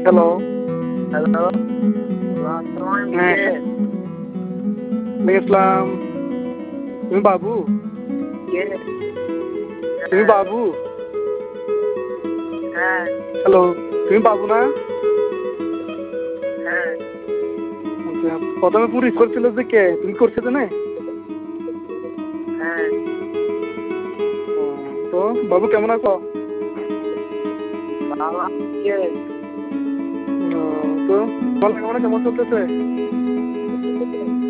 Hello. Hello, হ্যাঁ। ইসলাম। তুমি বাবু? কে? তুমি বাবু? হ্যাঁ, হ্যালো, তুমি বাবু না? হ্যাঁ, আচ্ছা, প্রথমে পুলিশ করছিল যে কে? তুমি করছো তো না? হ্যাঁ, তো বাবু কেমন আছো? বাবা কে? তো তোমার লেখাপড়া কেমন চলতেছে?